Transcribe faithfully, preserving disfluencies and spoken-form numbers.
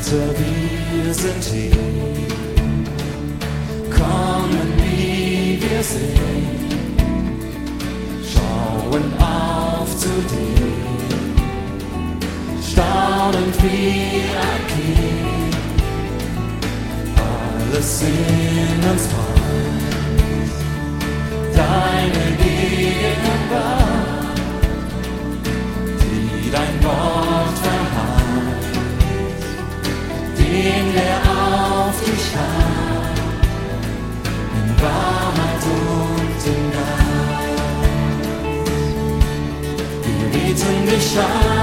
Vater, wir sind hier, kommen wie wir sind, schauen auf zu dir, staunend wie ein Kind, alles in uns weiß, deine Gegenwart, die dein Wort verheißt, den der auf dich hat, in Wahrheit und in Geist. Wir bieten dich an.